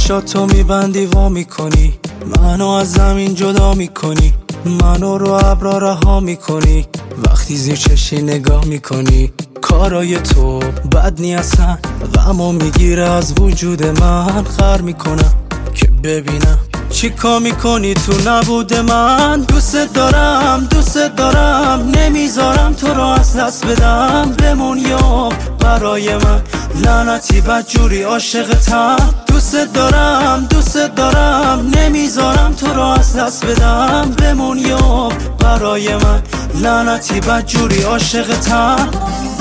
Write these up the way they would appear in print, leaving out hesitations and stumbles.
چشاتو میبندی وا میکنی، منو از زمین جدا میکنی، منو رو ابرا رها میکنی، وقتی زیر چشی نگاه میکنی. کارای تو بد نی اصلا، غمو میگیره از وجود من. خر میکنم که ببینم چی کار میکنی تو نبود من. دوست دارم دوست دارم، نمیذارم تو رو از دست بدم. بمون یا برای من، لعنتی بدجوری عاشقتم. دوست دارم دوست دارم، نمیذارم تو رو از دست بدم. بمون یا برای من، لعنتی بدجوری عاشقتم.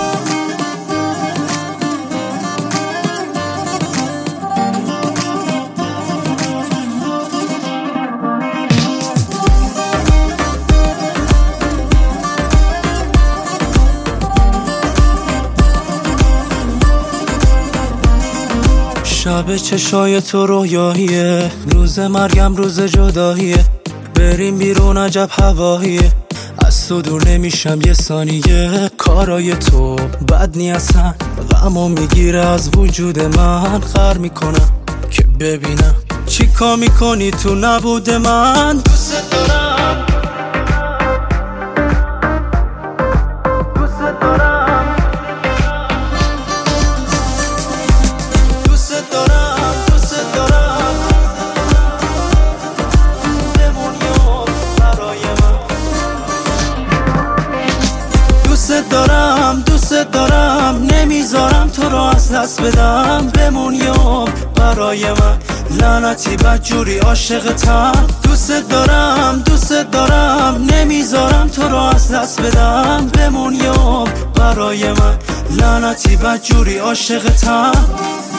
شب چشای تو رویاییه، روز مرگم روز جداییه. بریم بیرون عجب هواییه، از تو دور نمیشم یه ثانیه. کارای تو بد نی اصلا، غمو میگیره از وجود من. خر میکنم که ببینم چی کار میکنی تو نبود من. دوست دارم دوست دارم دوست دارم دوست دارم، بمون یا برای من. دوست دارم دوست دارم، نمیذارم تو رو از دست بدم. بمون یا برای من، لعنتی بدجوری عاشقتم. دوست دارم دوست دارم، نمیذارم تو رو از دست بدم. بمون یا برای من، لعنتی بدجوری عاشقتم.